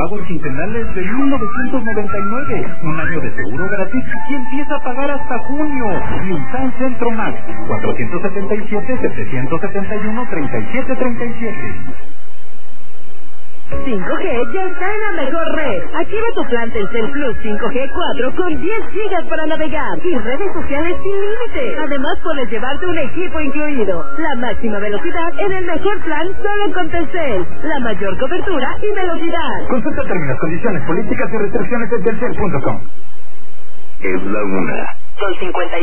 pagos quincenales de 1,999. Un año de seguro gratis y empieza a pagar hasta junio. Nissan Centro Max, 477-771-3737. 5G ya está en la mejor red. Activa tu plan Telcel Plus 5G 4 con 10 GB para navegar y redes sociales sin límite. Además puedes llevarte un equipo incluido. La máxima velocidad en el mejor plan solo con Telcel. La mayor cobertura y velocidad. Consulta términos, condiciones, políticas y restricciones en telcel.com. Es la 1:50